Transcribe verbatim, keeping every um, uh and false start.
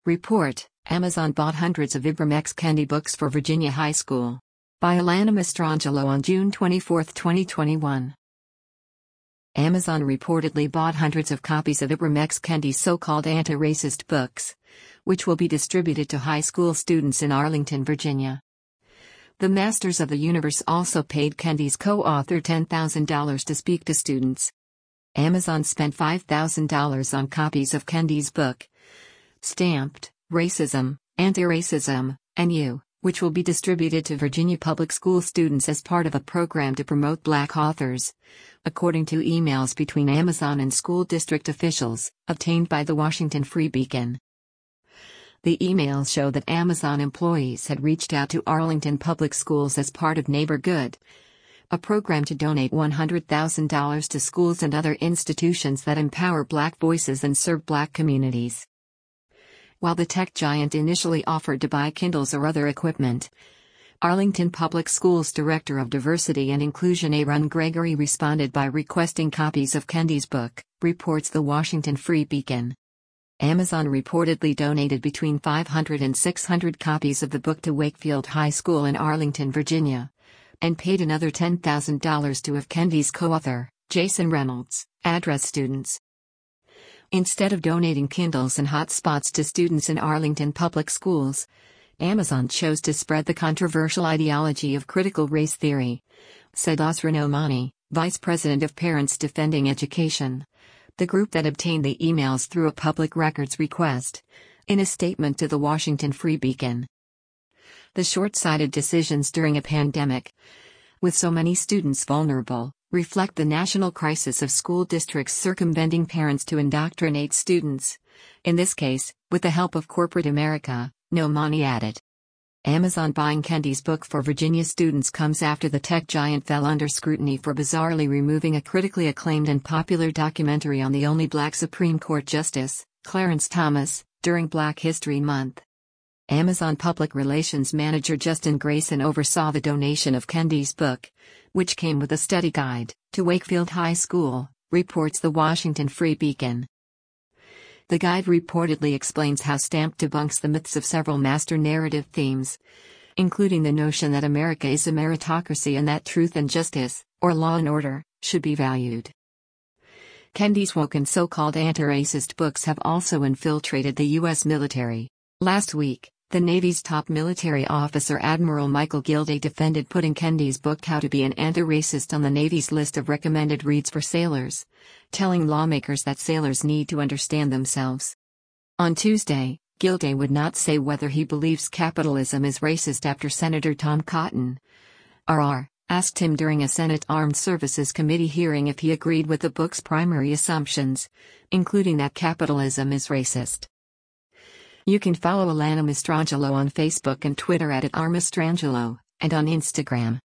Report: Amazon bought hundreds of Ibram Kendi books for Virginia High School. By Alana Mastrangelo on June twenty-fourth, twenty twenty-one. Amazon reportedly bought hundreds of copies of Ibram Kendi's so-called anti-racist books, which will be distributed to high school students in Arlington, Virginia. The Masters of the Universe also paid Kendi's co-author ten thousand dollars to speak to students. Amazon spent five thousand dollars on copies of Kendi's book, stamped Racism, Anti-Racism, and You, which will be distributed to Virginia public school students as part of a program to promote Black authors, according to emails between Amazon and school district officials, obtained by the Washington Free Beacon. The emails show that Amazon employees had reached out to Arlington Public Schools as part of Neighbor Good, a program to donate one hundred thousand dollars to schools and other institutions that empower Black voices and serve Black communities. While the tech giant initially offered to buy Kindles or other equipment, Arlington Public Schools Director of Diversity and Inclusion Aaron Gregory responded by requesting copies of Kendi's book, reports the Washington Free Beacon. Amazon reportedly donated between five hundred and six hundred copies of the book to Wakefield High School in Arlington, Virginia, and paid another ten thousand dollars to If Kendi's co-author, Jason Reynolds, address students. Instead of donating Kindles and hotspots to students in Arlington public schools, Amazon chose to spread the controversial ideology of critical race theory, said Asra Nomani, Vice President of Parents Defending Education, the group that obtained the emails through a public records request, in a statement to the Washington Free Beacon. The short-sighted decisions during a pandemic, with so many students vulnerable, reflect the national crisis of school districts circumventing parents to indoctrinate students, in this case, with the help of corporate America, Nomani added. Amazon buying Kendi's book for Virginia students comes after the tech giant fell under scrutiny for bizarrely removing a critically acclaimed and popular documentary on the only Black Supreme Court Justice, Clarence Thomas, during Black History Month. Amazon Public Relations Manager Justin Grayson oversaw the donation of Kendi's book, which came with a study guide, to Wakefield High School, reports the Washington Free Beacon. The guide reportedly explains how Stamp debunks the myths of several master narrative themes, including the notion that America is a meritocracy and that truth and justice, or law and order, should be valued. Kendi's woke and so-called anti-racist books have also infiltrated the U S military. Last week, the Navy's top military officer Admiral Michael Gilday defended putting Kendi's book How to Be an Anti-Racist on the Navy's list of recommended reads for sailors, telling lawmakers that sailors need to understand themselves. On Tuesday, Gilday would not say whether he believes capitalism is racist after Senator Tom Cotton, R R, asked him during a Senate Armed Services Committee hearing if he agreed with the book's primary assumptions, including that capitalism is racist. You can follow Alana Mastrangelo on Facebook and Twitter at, at R Mastrangelo, and on Instagram.